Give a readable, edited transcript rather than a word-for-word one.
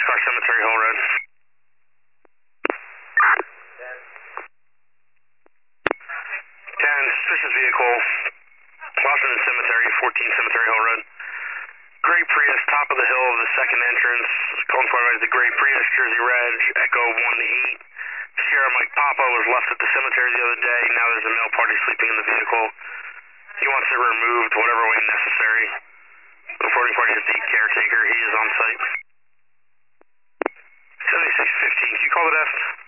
car cemetery, Hill Road. 10, suspicious vehicle, Washington Cemetery, 14 Cemetery Hill Road. Gray Prius, top of the hill of the second entrance. Calling for the Gray Prius, Jersey Reg, Echo 1-8. Sheriff Mike Papa was left at the cemetery the other day. Now there's a male party sleeping in the vehicle. He wants it removed whatever way necessary. The reporting party is the caretaker. He is on site. 7615, can you call the desk?